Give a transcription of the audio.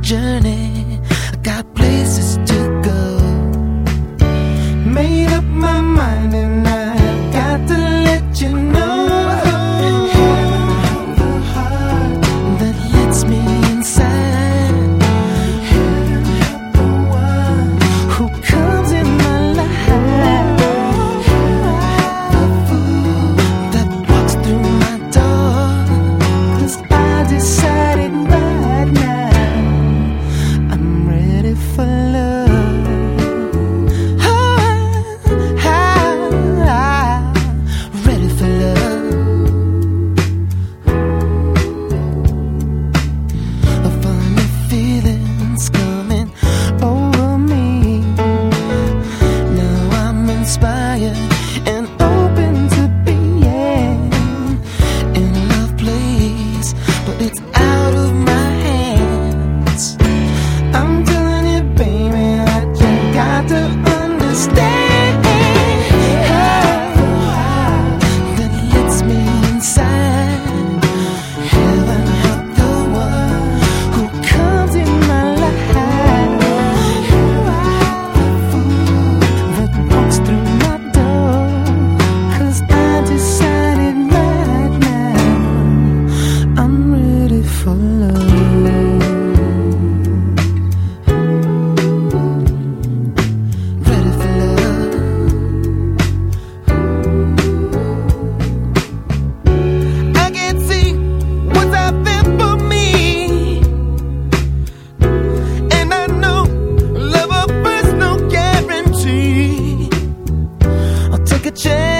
journey. I got places to go. Made up my mind and I've got to let you know. The heart that lets me inside. The one who comes in my life. The fool that walks through my door. 'Cause I decided right now I'm ready for love. Ready for love. A funny feeling's coming over me. Now I'm inspired and open to being in a love place, but it's out of my hands. I'm telling you, baby, I just got to understand. That lets me inside. Heaven help the one who comes in my life. The fool that walks through my door. 'Cause I decided right now I'm ready for love. Ready for love. I can't see what's out there for me, and I know love at first no guarantee. I'll take a chance.